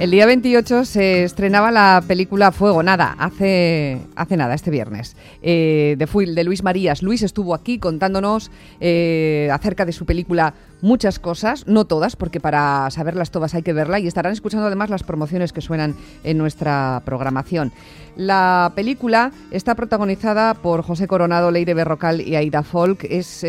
El día 28 se estrenaba la película Fuego, hace nada, este viernes, de Luis Marías. Luis estuvo aquí contándonos acerca de su película muchas cosas, no todas, porque para saberlas todas hay que verla, y estarán escuchando además las promociones que suenan en nuestra programación. La película está protagonizada por José Coronado, Leire Berrocal y Aida Folk. Es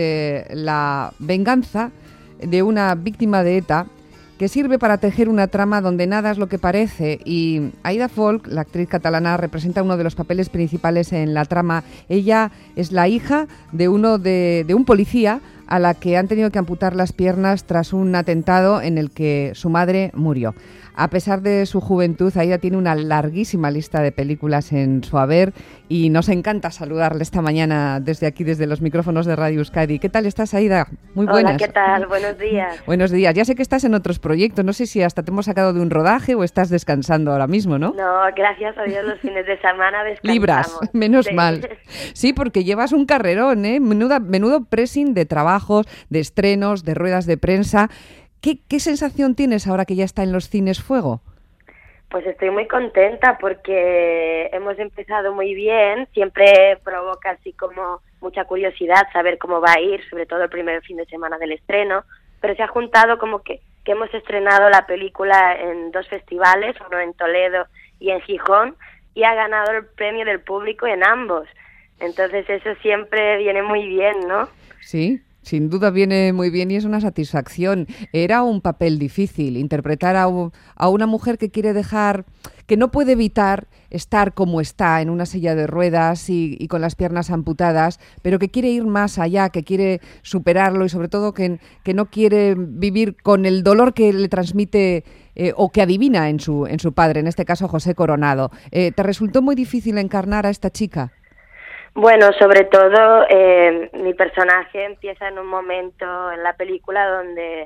la venganza de una víctima de ETA que sirve para tejer una trama donde nada es lo que parece, y Aida Folk, la actriz catalana, representa uno de los papeles principales en la trama. Ella es la hija de un policía a la que han tenido que amputar las piernas tras un atentado en el que su madre murió. A pesar de su juventud, Aida tiene una larguísima lista de películas en su haber y nos encanta saludarle esta mañana desde aquí, desde los micrófonos de Radio Euskadi. ¿Qué tal estás, Aida? Muy buenas. Hola, ¿qué tal? Buenos días. Buenos días. Ya sé que estás en otros proyectos. No sé si hasta te hemos sacado de un rodaje o estás descansando ahora mismo, ¿no? No, gracias a Dios los fines de semana descansamos. Libras, menos mal. Sí, porque llevas un carrerón, ¿eh? Menudo pressing de trabajos, de estrenos, de ruedas de prensa. ¿Qué sensación tienes ahora que ya está en los cines Fuego? Pues estoy muy contenta porque hemos empezado muy bien. Siempre provoca así como mucha curiosidad saber cómo va a ir, sobre todo el primer fin de semana del estreno. Pero se ha juntado como que hemos estrenado la película en 2 festivales, uno en Toledo y en Gijón, y ha ganado el premio del público en ambos. Entonces eso siempre viene muy bien, ¿no? Sí. Sin duda viene muy bien y es una satisfacción. Era un papel difícil, interpretar a una mujer que quiere que no puede evitar estar como está, en una silla de ruedas y con las piernas amputadas, pero que quiere ir más allá, que quiere superarlo y sobre todo que no quiere vivir con el dolor que le transmite o que adivina en su padre, en este caso José Coronado. ¿Te resultó muy difícil encarnar a esta chica? Bueno, sobre todo mi personaje empieza en un momento en la película donde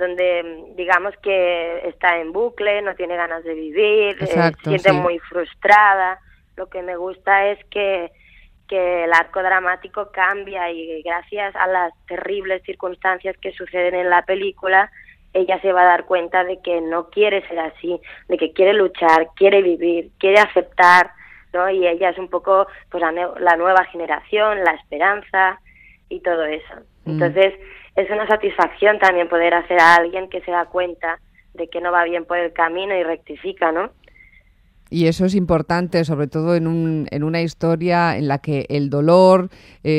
digamos que está en bucle, no tiene ganas de vivir, Exacto, siente sí. muy frustrada. Lo que me gusta es que el arco dramático cambia y gracias a las terribles circunstancias que suceden en la película, ella se va a dar cuenta de que no quiere ser así, de que quiere luchar, quiere vivir, quiere aceptar, ¿no? Y ella es un poco pues la nueva generación, la esperanza y todo eso. Entonces es una satisfacción también poder hacer a alguien que se da cuenta de que no va bien por el camino y rectifica, ¿no? Y eso es importante, sobre todo en una historia en la que el dolor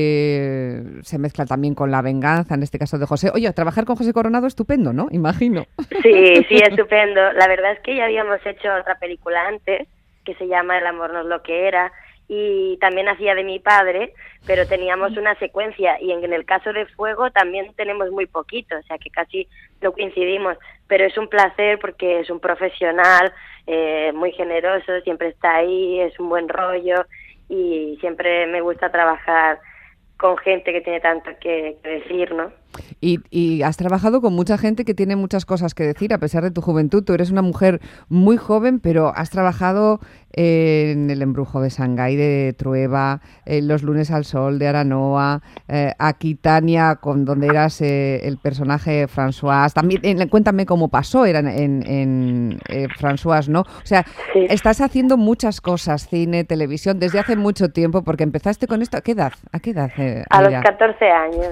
se mezcla también con la venganza, en este caso de José. Oye, trabajar con José Coronado estupendo, ¿no? Imagino. Sí, estupendo. La verdad es que ya habíamos hecho otra película antes, que se llama El amor no es lo que era, y también hacía de mi padre, pero teníamos una secuencia, y en el caso de Fuego también tenemos muy poquito, o sea que casi no coincidimos, pero es un placer porque es un profesional muy generoso, siempre está ahí, es un buen rollo, y siempre me gusta trabajar con gente que tiene tanto que decir, ¿no? Y has trabajado con mucha gente que tiene muchas cosas que decir, a pesar de tu juventud. Tú eres una mujer muy joven, pero has trabajado en El embrujo de Shanghái de Trueba, en Los lunes al sol de Aranoa, Aquitania, donde eras el personaje François. También Cuéntame cómo pasó, era en François, ¿no? O sea, sí. Estás haciendo muchas cosas, cine, televisión, desde hace mucho tiempo, porque empezaste con esto. ¿A qué edad? A los 14 años.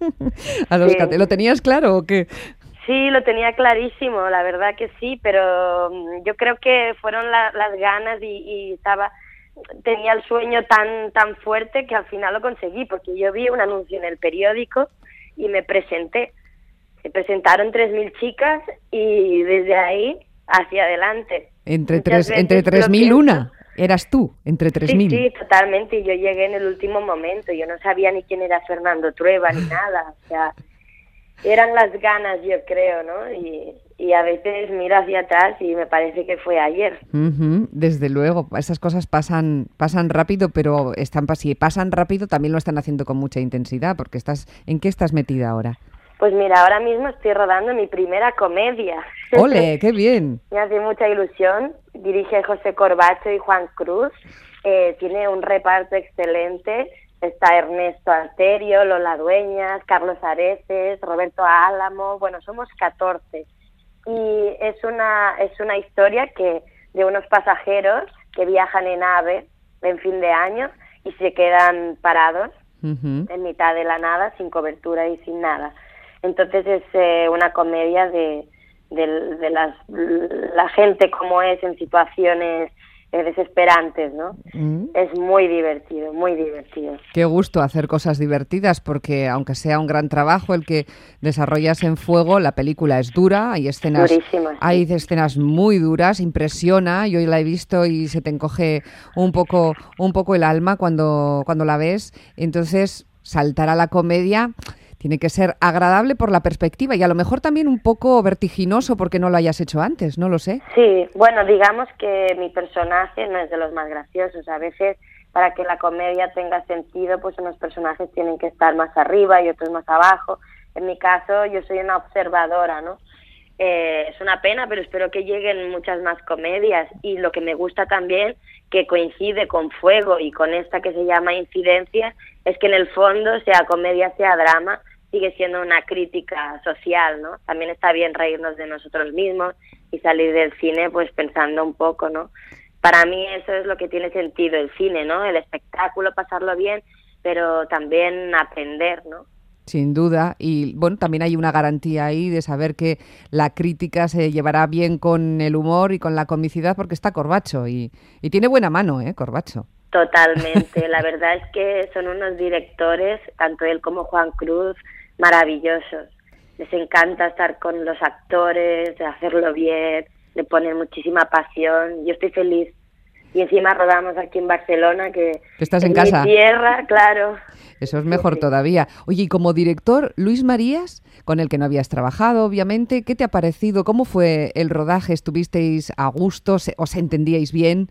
A los ¿Lo tenías claro o qué? Sí, lo tenía clarísimo, la verdad que sí, pero yo creo que fueron las ganas y tenía el sueño tan fuerte que al final lo conseguí, porque yo vi un anuncio en el periódico y me presenté. Se presentaron 3.000 chicas y desde ahí hacia adelante. Entre 3.000 una. ¿Eras tú, entre 3.000? Sí, totalmente. Yo llegué en el último momento. Yo no sabía ni quién era Fernando Trueba ni nada. O sea, eran las ganas, yo creo, ¿no? Y a veces miro hacia atrás y me parece que fue ayer. Desde luego, esas cosas pasan rápido, pero si pasan rápido también lo están haciendo con mucha intensidad, porque ¿en qué estás metida ahora? Pues mira, ahora mismo estoy rodando mi primera comedia. ¡Ole, qué bien! Me hace mucha ilusión. Dirige José Corbacho y Juan Cruz. Tiene un reparto excelente. Está Ernesto Alterio, Lola Dueñas, Carlos Areces, Roberto Álamo. Bueno, somos 14. y es una historia de unos pasajeros que viajan en AVE en fin de año y se quedan parados en mitad de la nada, sin cobertura y sin nada. Entonces es una comedia de la gente como es en situaciones desesperantes, ¿no? Es muy divertido, muy divertido. Qué gusto hacer cosas divertidas, porque aunque sea un gran trabajo el que desarrollas en Fuego, la película es dura, hay escenas, durísimas, sí. Hay escenas muy duras, impresiona, yo la he visto y se te encoge un poco el alma cuando la ves. Entonces, saltar a la comedia tiene que ser agradable por la perspectiva y a lo mejor también un poco vertiginoso porque no lo hayas hecho antes, no lo sé. Sí, bueno, digamos que mi personaje no es de los más graciosos. A veces, para que la comedia tenga sentido, pues unos personajes tienen que estar más arriba y otros más abajo. En mi caso, yo soy una observadora, ¿no? Es una pena, pero espero que lleguen muchas más comedias. Y lo que me gusta también, que coincide con Fuego y con esta que se llama Incidencia, es que en el fondo, sea comedia, sea drama, sigue siendo una crítica social, ¿no? También está bien reírnos de nosotros mismos y salir del cine pues pensando un poco, ¿no? Para mí eso es lo que tiene sentido el cine, ¿no? El espectáculo, pasarlo bien, pero también aprender, ¿no? Sin duda, y bueno, también hay una garantía ahí de saber que la crítica se llevará bien con el humor y con la comicidad, porque está Corbacho y tiene buena mano, Corbacho. Totalmente, la verdad es que son unos directores, tanto él como Juan Cruz, maravillosos. Les encanta estar con los actores, hacerlo bien, le ponen muchísima pasión. Yo estoy feliz. Y encima rodamos aquí en Barcelona, que estás en en casa. Mi tierra, claro. Eso es mejor todavía. Oye, y como director, Luis Marías, con el que no habías trabajado, obviamente, ¿qué te ha parecido? ¿Cómo fue el rodaje? ¿Estuvisteis a gusto? ¿Os entendíais bien?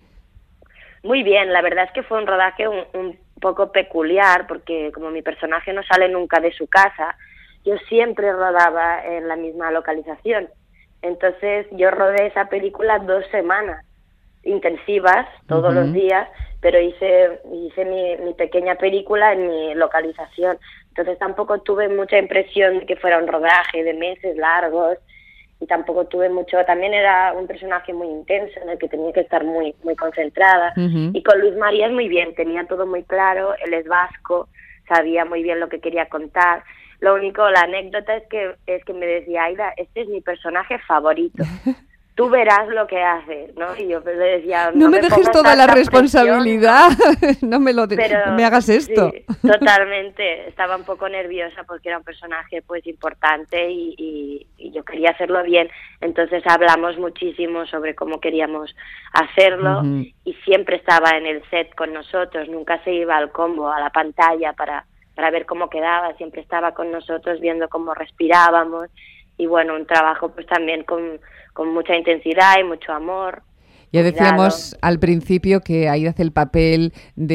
Muy bien, la verdad es que fue un rodaje un poco peculiar, porque como mi personaje no sale nunca de su casa, yo siempre rodaba en la misma localización. Entonces yo rodé esa película 2 semanas intensivas, todos los días, pero hice mi pequeña película en mi localización. Entonces tampoco tuve mucha impresión de que fuera un rodaje de meses largos, y tampoco tuve mucho, también era un personaje muy intenso en el que tenía que estar muy muy concentrada. Y con Luis María es muy bien, tenía todo muy claro, él es vasco, sabía muy bien lo que quería contar. Lo único, la anécdota es que me decía, Aida, este es mi personaje favorito. Tú verás lo que hace, ¿no? Y yo pues le decía, no me dejes toda la responsabilidad, no me hagas esto. Sí, totalmente, estaba un poco nerviosa porque era un personaje pues importante y yo quería hacerlo bien. Entonces hablamos muchísimo sobre cómo queríamos hacerlo y siempre estaba en el set con nosotros, nunca se iba al combo, a la pantalla para ver cómo quedaba, siempre estaba con nosotros viendo cómo respirábamos. Y bueno, un trabajo pues también con mucha intensidad y mucho amor. Ya decíamos al principio que Aida hace el papel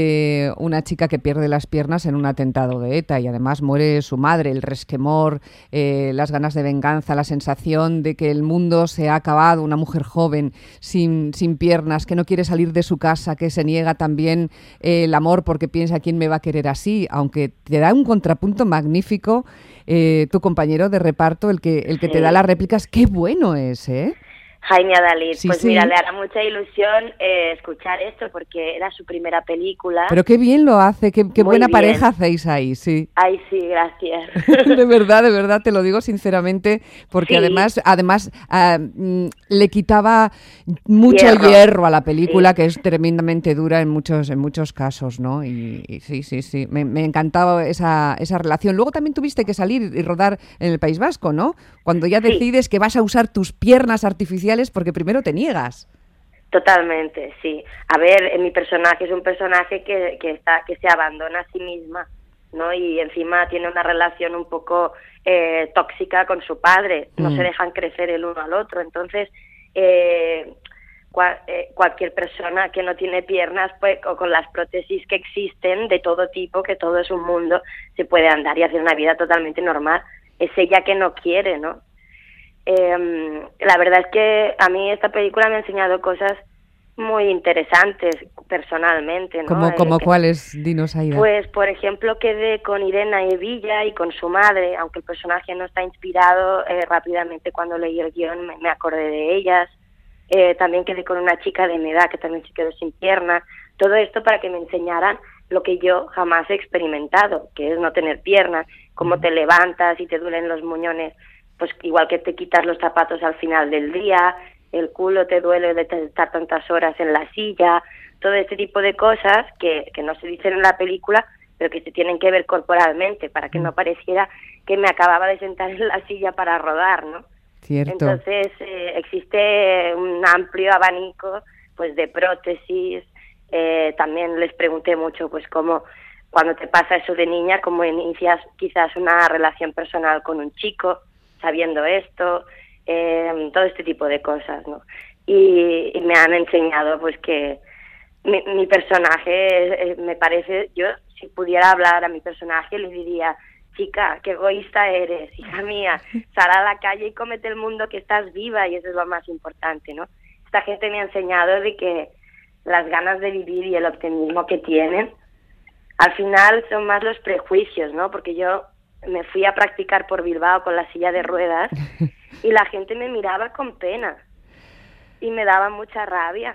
de una chica que pierde las piernas en un atentado de ETA y además muere su madre, el resquemor, las ganas de venganza, la sensación de que el mundo se ha acabado, una mujer joven sin piernas, que no quiere salir de su casa, que se niega también el amor porque piensa quién me va a querer así, aunque te da un contrapunto magnífico tu compañero de reparto, el que te da las réplicas. ¡Qué bueno es, Jaime Adalid, sí, pues sí. Mira, le hará mucha ilusión escuchar esto porque era su primera película. Pero qué bien lo hace, qué buena bien. Pareja hacéis ahí, sí. Ay, sí, gracias. de verdad, te lo digo sinceramente, porque sí. además le quitaba mucho hierro a la película, sí. Que es tremendamente dura en muchos casos, ¿no? Y sí, me encantaba esa relación. Luego también tuviste que salir y rodar en el País Vasco, ¿no? Cuando ya decides que vas a usar tus piernas artificiales porque primero te niegas. Totalmente, sí. A ver, mi personaje es un personaje que se abandona a sí misma, ¿no? Y encima tiene una relación un poco tóxica con su padre. No se dejan crecer el uno al otro. Entonces, cualquier persona que no tiene piernas, pues, o con las prótesis que existen de todo tipo, que todo es un mundo, se puede andar y hacer una vida totalmente normal. Es ella que no quiere, ¿no? La verdad es que a mí esta película me ha enseñado cosas muy interesantes personalmente, ¿no? ¿Como cuáles? Dinos, Aida. Pues, por ejemplo, quedé con Irene Evilla y con su madre, aunque el personaje no está inspirado, rápidamente cuando leí el guión me acordé de ellas. También quedé con una chica de mi edad que también se quedó sin piernas. Todo esto para que me enseñaran lo que yo jamás he experimentado, que es no tener piernas, cómo te levantas y te duelen los muñones, pues igual que te quitas los zapatos al final del día, el culo te duele de estar tantas horas en la silla, todo este tipo de cosas que no se dicen en la película, pero que se tienen que ver corporalmente, para que no pareciera que me acababa de sentar en la silla para rodar, ¿no? Cierto. Entonces existe un amplio abanico pues de prótesis. También les pregunté mucho pues cómo, cuando te pasa eso de niña, cómo inicias quizás una relación personal con un chico sabiendo esto, todo este tipo de cosas, ¿no? Y me han enseñado pues que mi personaje me parece, yo si pudiera hablar a mi personaje le diría: chica, qué egoísta eres, hija mía, sal a la calle y cómete el mundo, que estás viva, y eso es lo más importante, ¿no? Esta gente me ha enseñado de que las ganas de vivir y el optimismo que tienen, al final son más los prejuicios, ¿no? Porque yo me fui a practicar por Bilbao con la silla de ruedas y la gente me miraba con pena y me daba mucha rabia.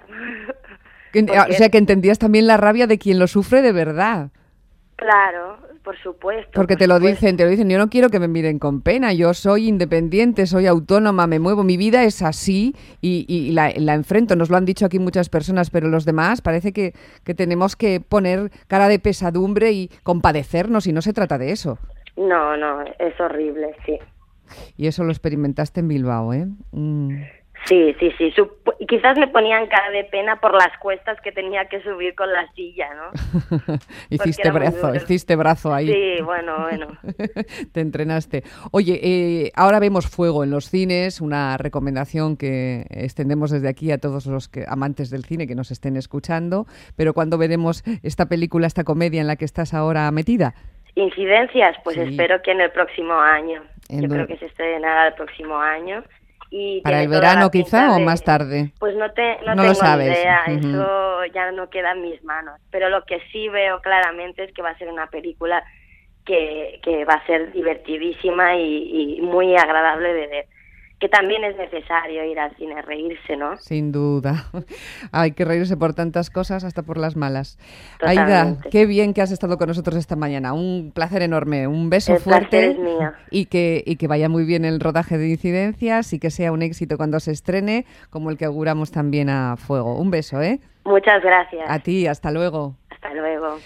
O sea, que entendías también la rabia de quien lo sufre de verdad. Claro, por supuesto. Porque te lo dicen, yo no quiero que me miren con pena, yo soy independiente, soy autónoma, me muevo, mi vida es así y la enfrento. Nos lo han dicho aquí muchas personas, pero los demás parece que tenemos que poner cara de pesadumbre y compadecernos, y no se trata de eso. No, es horrible, sí. Y eso lo experimentaste en Bilbao, ¿eh? Sí. Quizás me ponían cara de pena por las cuestas que tenía que subir con la silla, ¿no? hiciste brazo ahí. Sí, bueno. Te entrenaste. Oye, ahora vemos Fuego en los cines, una recomendación que extendemos desde aquí a todos los amantes del cine que nos estén escuchando, pero ¿cuándo veremos esta película, esta comedia en la que estás ahora metida? Incidencias, pues sí. Espero que en el próximo año. Yo creo que se estrenará el próximo año. Y ¿para el verano quizá o más tarde? Pues no tengo lo sabes. Ni idea, eso ya no queda en mis manos. Pero lo que sí veo claramente es que va a ser una película que va a ser divertidísima y muy agradable de ver. Que también es necesario ir al cine a reírse, ¿no? Sin duda. Hay que reírse por tantas cosas, hasta por las malas. Totalmente. Aida, qué bien que has estado con nosotros esta mañana. Un placer enorme, un beso fuerte. El placer es mío. Y que vaya muy bien el rodaje de Incidencias y que sea un éxito cuando se estrene, como el que auguramos también a Fuego. Un beso, ¿eh? Muchas gracias. A ti, hasta luego. Hasta luego.